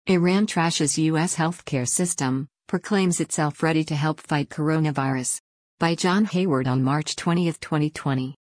Iran trashes U.S. healthcare system, proclaims itself ready to help fight coronavirus. By John Hayward on March 20, 2020.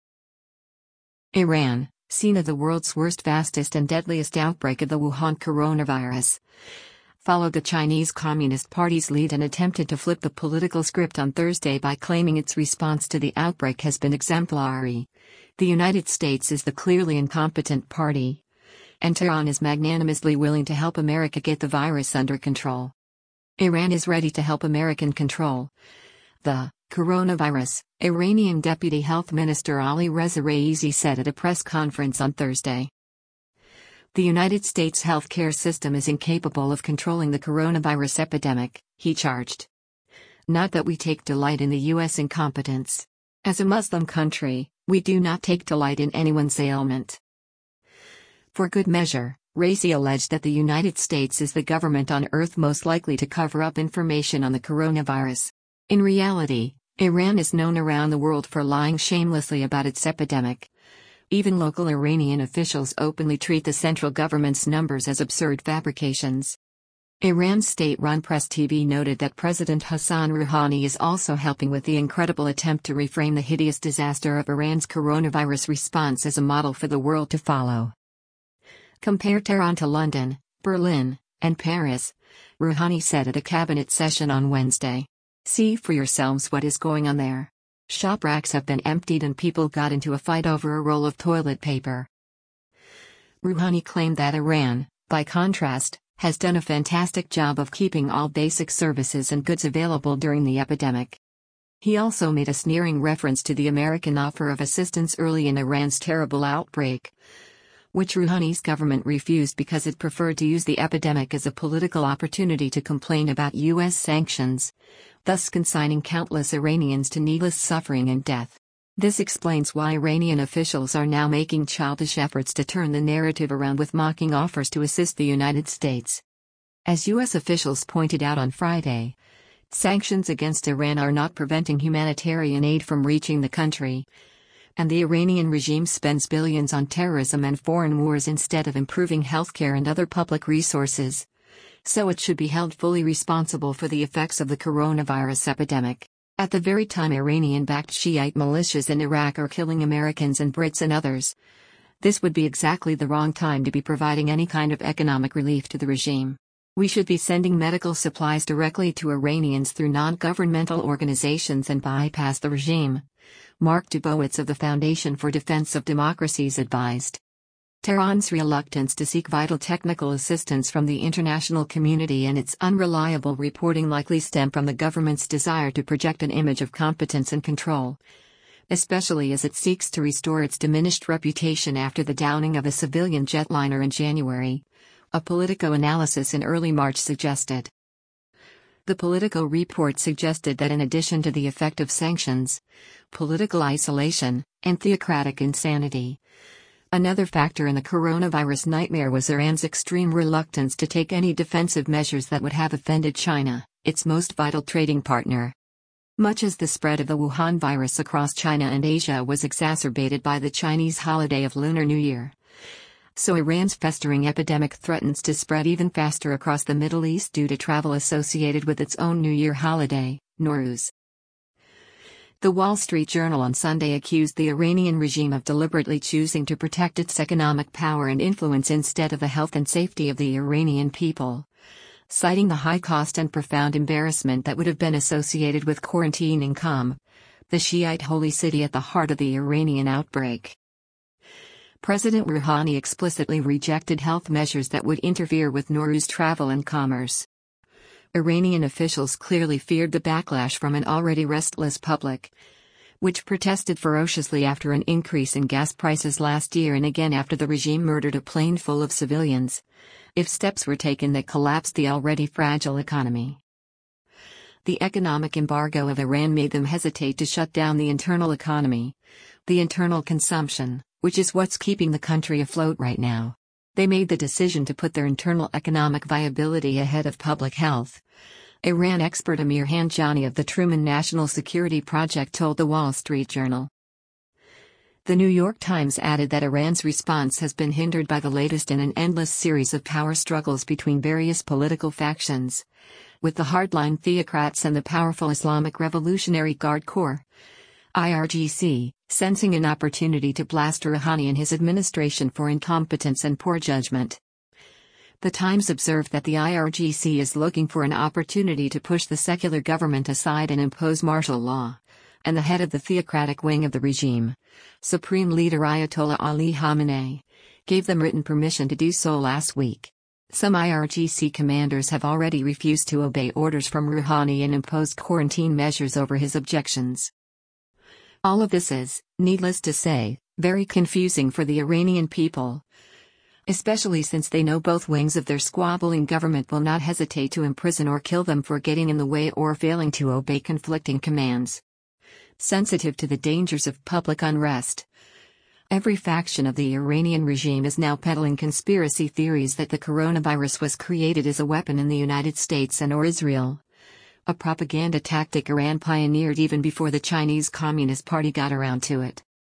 Iran, scene of the world's worst, fastest and deadliest outbreak of the Wuhan coronavirus, followed the Chinese Communist Party's lead and attempted to flip the political script on Thursday by claiming its response to the outbreak has been exemplary. The United States is the clearly incompetent party, and Tehran is magnanimously willing to help America get the virus under control. Iran is ready to help American control the coronavirus, Iranian Deputy Health Minister Ali Reza Raisi said at a press conference on Thursday. The United States healthcare system is incapable of controlling the coronavirus epidemic, he charged. Not that we take delight in the U.S. incompetence. As a Muslim country, we do not take delight in anyone's ailment. For good measure, Raisi alleged that the United States is the government on earth most likely to cover up information on the coronavirus. In reality, Iran is known around the world for lying shamelessly about its epidemic. Even local Iranian officials openly treat the central government's numbers as absurd fabrications. Iran's state-run Press TV noted that President Hassan Rouhani is also helping with the incredible attempt to reframe the hideous disaster of Iran's coronavirus response as a model for the world to follow. Compare Tehran to London, Berlin, and Paris, Rouhani said at a cabinet session on Wednesday. See for yourselves what is going on there. Shop racks have been emptied and people got into a fight over a roll of toilet paper. Rouhani claimed that Iran, by contrast, has done a fantastic job of keeping all basic services and goods available during the epidemic. He also made a sneering reference to the American offer of assistance early in Iran's terrible outbreak, which Rouhani's government refused because it preferred to use the epidemic as a political opportunity to complain about U.S. sanctions, thus consigning countless Iranians to needless suffering and death. This explains why Iranian officials are now making childish efforts to turn the narrative around with mocking offers to assist the United States. As U.S. officials pointed out on Friday, sanctions against Iran are not preventing humanitarian aid from reaching the country, and the Iranian regime spends billions on terrorism and foreign wars instead of improving healthcare and other public resources, so it should be held fully responsible for the effects of the coronavirus epidemic. At the very time Iranian-backed Shiite militias in Iraq are killing Americans and Brits and others, this would be exactly the wrong time to be providing any kind of economic relief to the regime. We should be sending medical supplies directly to Iranians through non-governmental organizations and bypass the regime, Mark Dubowitz of the Foundation for Defense of Democracies advised. Tehran's reluctance to seek vital technical assistance from the international community and its unreliable reporting likely stem from the government's desire to project an image of competence and control, especially as it seeks to restore its diminished reputation after the downing of a civilian jetliner in January, a Politico analysis in early March suggested. The Politico report suggested that in addition to the effect of sanctions, political isolation, and theocratic insanity, another factor in the coronavirus nightmare was Iran's extreme reluctance to take any defensive measures that would have offended China, its most vital trading partner. Much as the spread of the Wuhan virus across China and Asia was exacerbated by the Chinese holiday of Lunar New Year, so Iran's festering epidemic threatens to spread even faster across the Middle East due to travel associated with its own New Year holiday, Nowruz. The Wall Street Journal on Sunday accused the Iranian regime of deliberately choosing to protect its economic power and influence instead of the health and safety of the Iranian people, citing the high cost and profound embarrassment that would have been associated with quarantining Qom, the Shiite holy city at the heart of the Iranian outbreak. President Rouhani explicitly rejected health measures that would interfere with Nowruz travel and commerce. Iranian officials clearly feared the backlash from an already restless public, which protested ferociously after an increase in gas prices last year and again after the regime murdered a plane full of civilians, if steps were taken that collapsed the already fragile economy. The economic embargo of Iran made them hesitate to shut down the internal economy, the internal consumption, which is what's keeping the country afloat right now. They made the decision to put their internal economic viability ahead of public health, Iran expert Amir Hanjani of the Truman National Security Project told the Wall Street Journal. The New York Times added that Iran's response has been hindered by the latest in an endless series of power struggles between various political factions, with the hardline theocrats and the powerful Islamic Revolutionary Guard Corps, IRGC, sensing an opportunity to blast Rouhani and his administration for incompetence and poor judgment. The Times observed that the IRGC is looking for an opportunity to push the secular government aside and impose martial law, and the head of the theocratic wing of the regime, Supreme Leader Ayatollah Ali Khamenei, gave them written permission to do so last week. Some IRGC commanders have already refused to obey orders from Rouhani and imposed quarantine measures over his objections. All of this is, needless to say, very confusing for the Iranian people, especially since they know both wings of their squabbling government will not hesitate to imprison or kill them for getting in the way or failing to obey conflicting commands. Sensitive to the dangers of public unrest, every faction of the Iranian regime is now peddling conspiracy theories that the coronavirus was created as a weapon in the United States and/or Israel, a propaganda tactic Iran pioneered even before the Chinese Communist Party got around to it.